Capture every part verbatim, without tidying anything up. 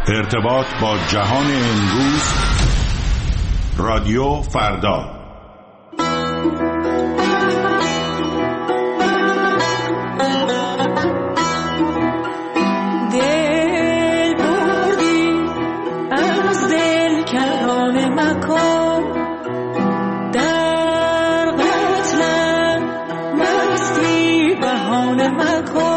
ارتباط با جهان امروز، رادیو فردا. دل بردی از دل کرانه مکن، در قتلم مستی بهانه مکن.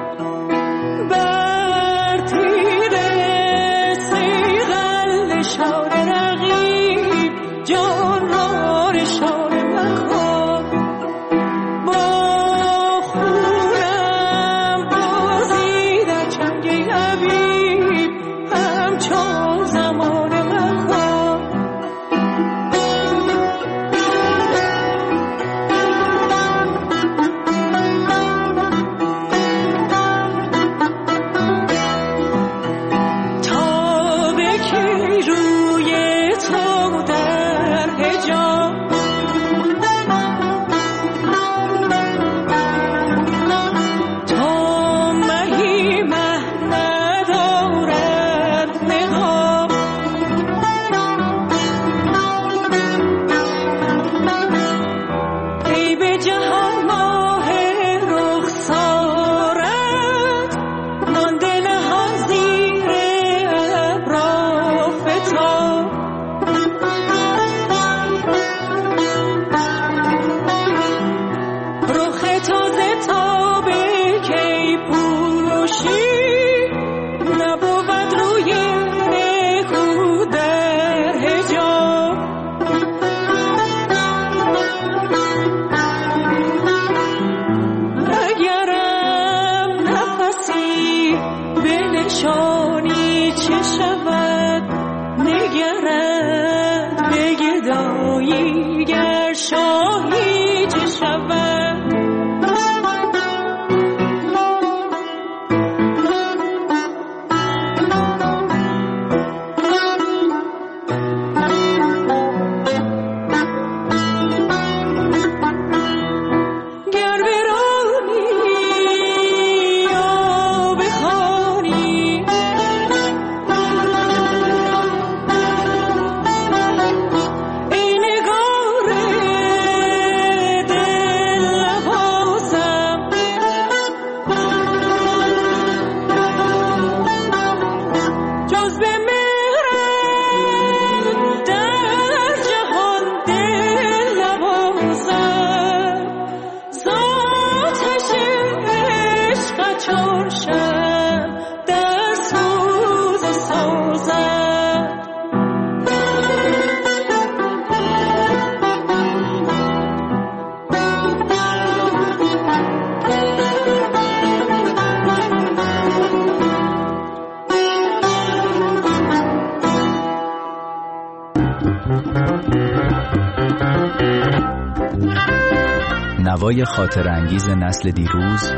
نوای خاطر انگیز نسل دیروز،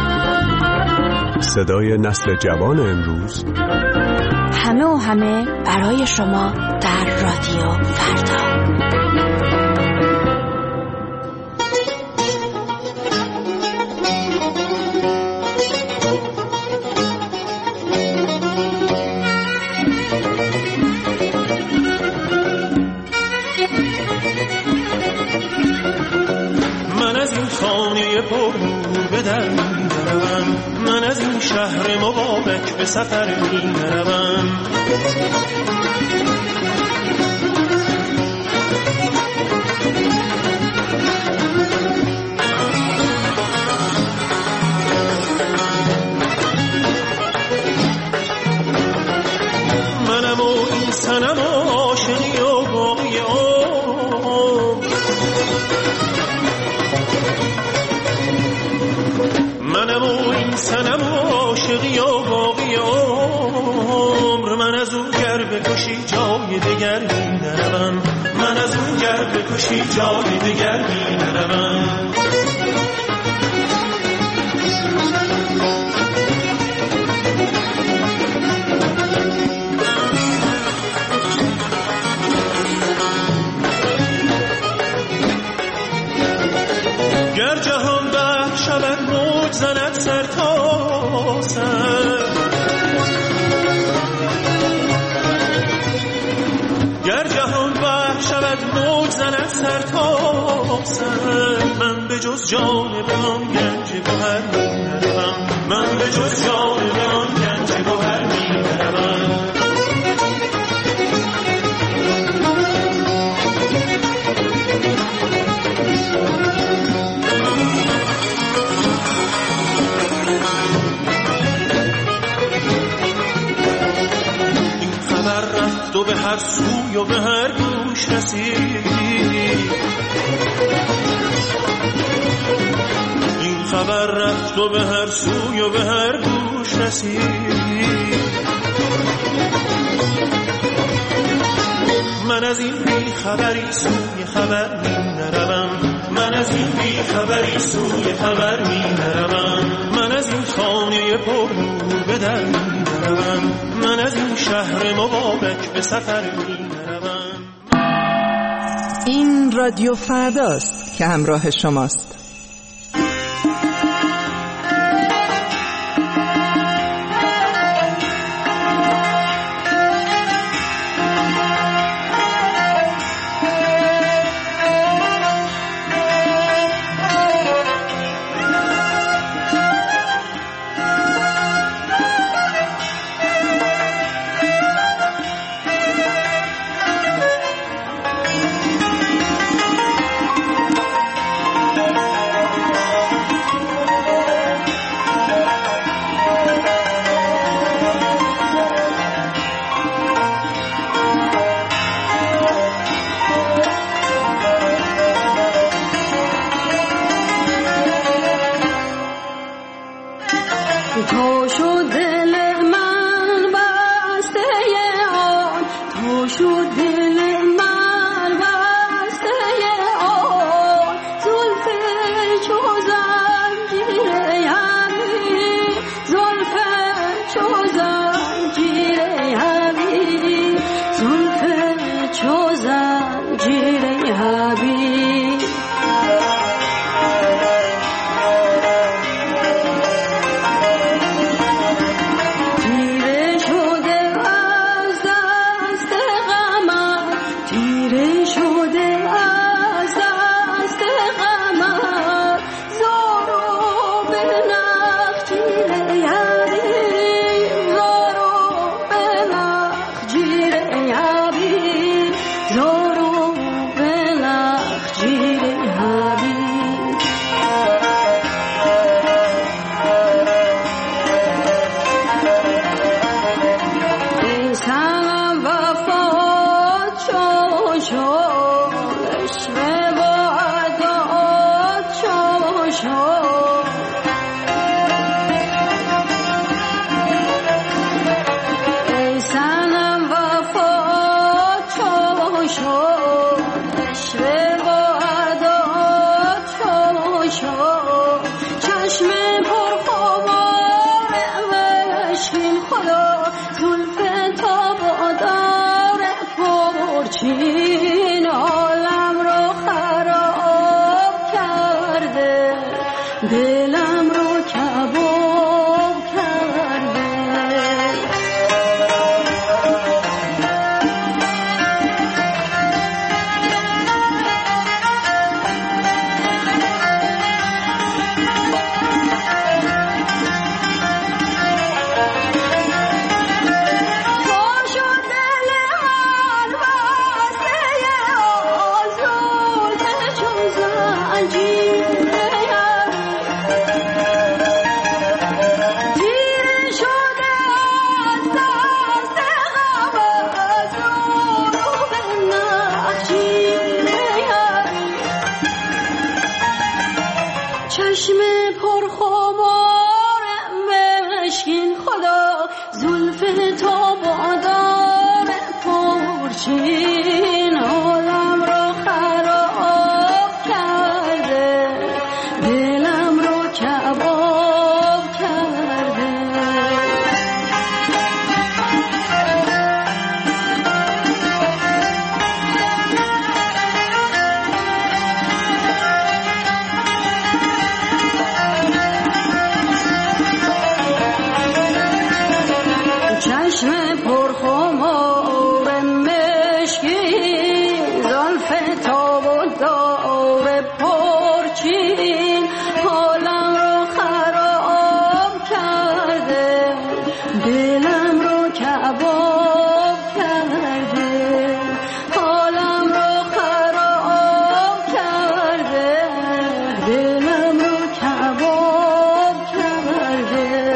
صدای نسل جوان امروز، همه و همه برای شما در رادیو فردا. من از این شهر مبارک به سفر می روم. منم و این صنم عاشقی و باقی عمر، منم و این صنم عاشقی و باقی عمر. من از اون گر بکشی جای دگر می نروم، من از اون گر بکشی جای دگر می نروم. گر جهان بر شود موج زند سر تا سر، سر من به جز جان بهان گنج گوهر می نروم من به جز جان بهان گنج گوهر می نروم تو به هر سوی و به هر گوش رسید این خبر رفت و به هر سوی و به هر گوش رسید من از این بی خبری سوی خبر می نروم من از این بی خبری سوی خبر می نروم من از این خانه پر نور به در می نروم من از این شهر مبارک به سفر می نروم. این رادیو فرداست که همراه شماست. دلم رو کباب کرده، حالم رو خراب کرده، دلم رو کباب کرده.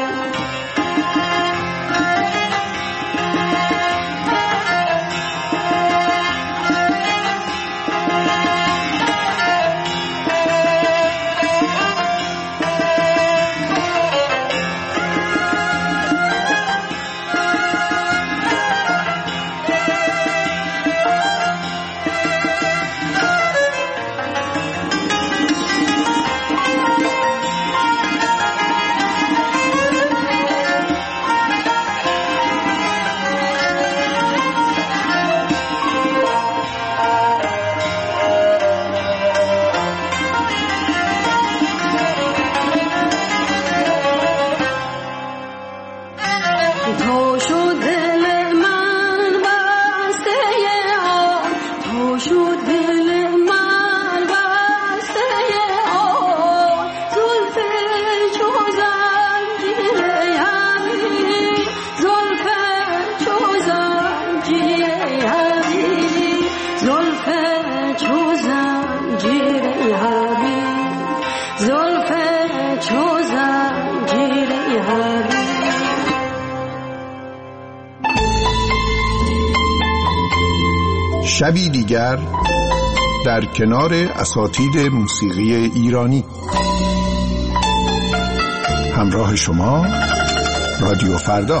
شبی دیگر در کنار اساتید موسیقی ایرانی. همراه شما رادیو فردا.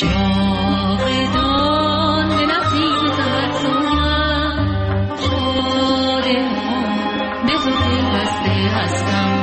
جاودان به نسیم سحرسونم شادمان به تو پیوسته هستم.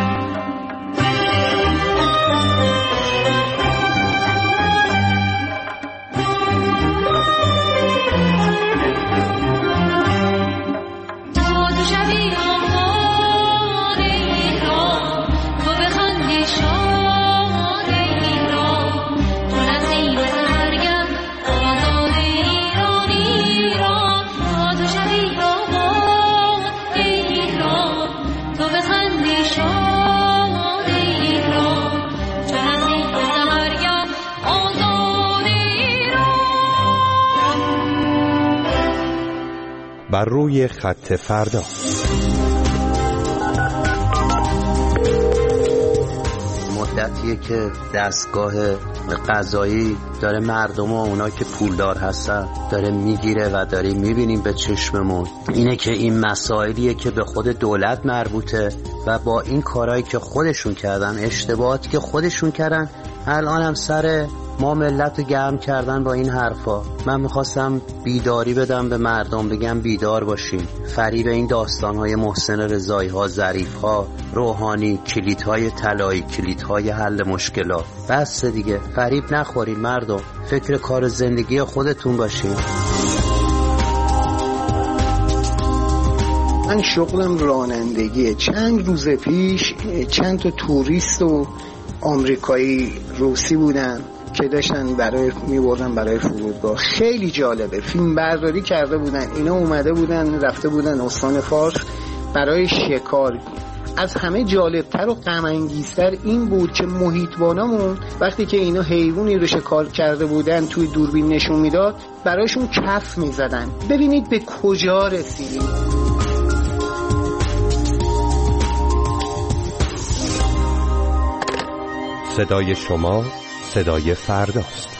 بر روی خط فردا. مدتیه که دستگاه قضایی داره مردم و اونا که پولدار هستن داره میگیره و داریم میبینیم به چشممون. اینه که این مسائلیه که به خود دولت مربوطه و با این کارهایی که خودشون کردن، اشتباهاتی که خودشون کردن، الان هم سر ما ملت رو گرم کردن با این حرفا. من میخواستم بیداری بدم به مردم، بگم بیدار باشین. فریب این داستانهای محسن رضایی ها، ظریف ها، روحانی، کلیدهای طلایی، کلیدهای حل مشکلات، بس دیگه. فریب نخورین مردم، فکر کار زندگی خودتون باشین. من شغلم رانندگیه. چند روز پیش چند تا توریست و آمریکایی روسی بودن که داشتن برای میبردن برای فرودگاه. خیلی جالبه، فیلم برداری کرده بودن. اینا اومده بودن رفته بودن استان فارس برای شکار. از همه جالبتر و غم انگیزتر این بود که محیطبانامون وقتی که اینا حیوانی رو شکار کرده بودن توی دوربین نشون میداد، برایشون کف میزدن. ببینید به کجا رسیدیم. صدای شما صدای فرداست.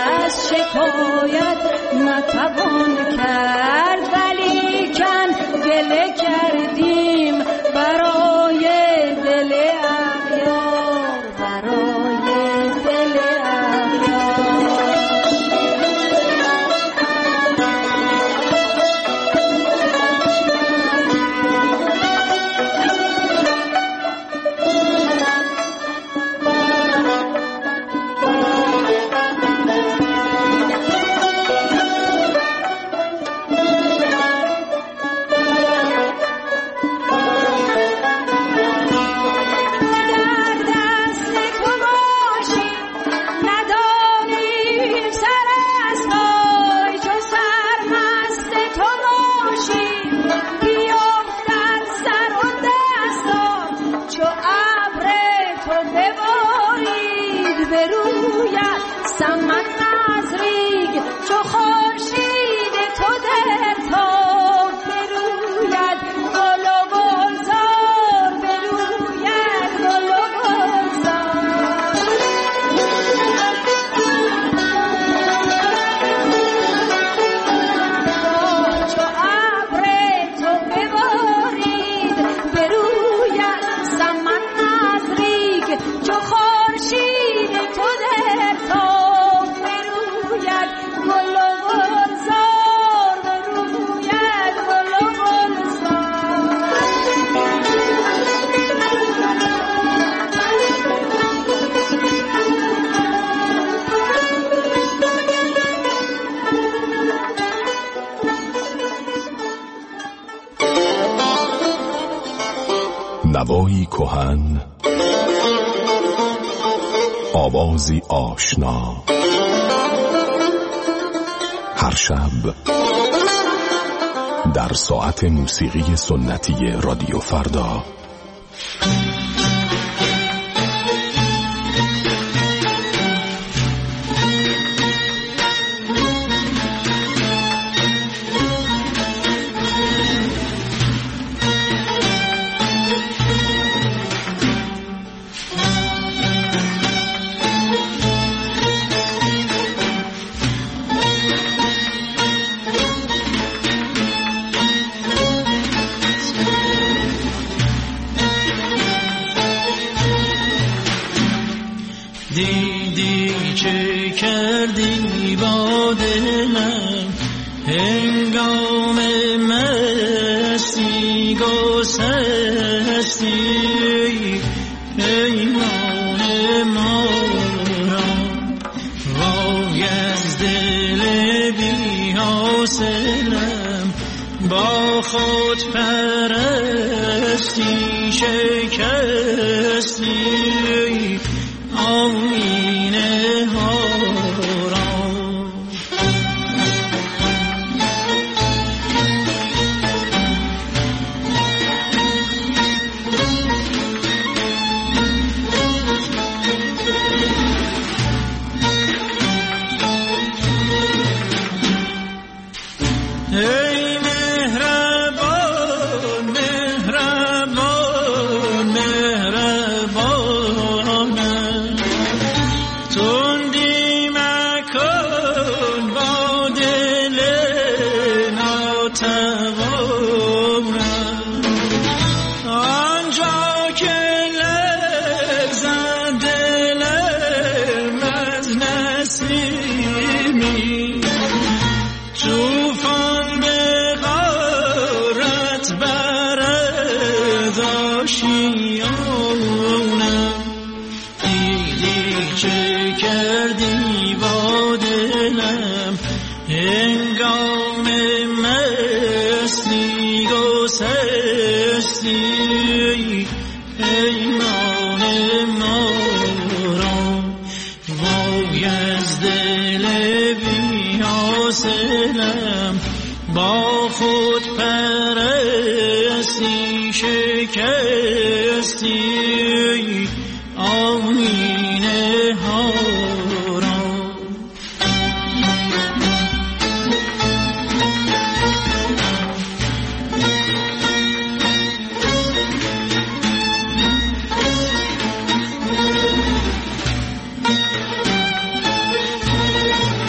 شکایت نتوان کرد، ولی کن گله کردیم برای دل اغیار، برای دل اغیار. نوایی کهن، آوازی آشنا، هر شب در ساعت موسیقی سنتی رادیو فردا.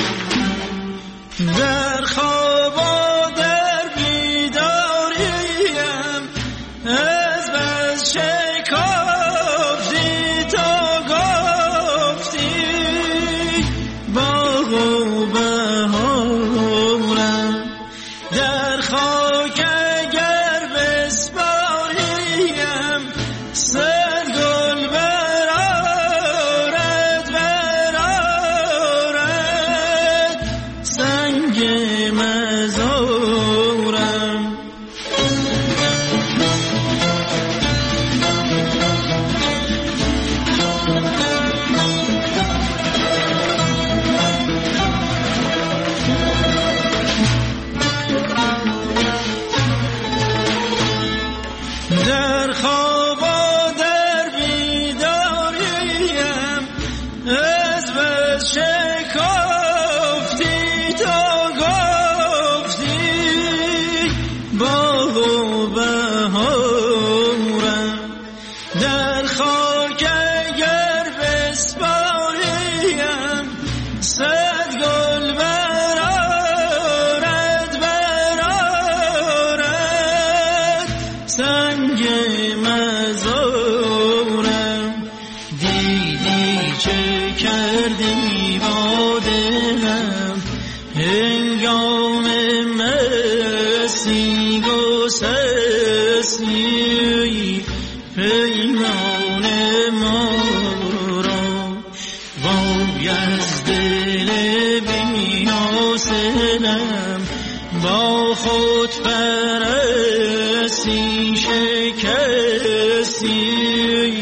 در خواب و در بیداری بهارم در خاک اگر بسپاریم صد گل برارد برارد سنگ مزارم دیدی چه کردی با دلم هنگام مسیگ و سسی پیمان ما را وای از دل بی‌حاصلم با خود پرستی شکستی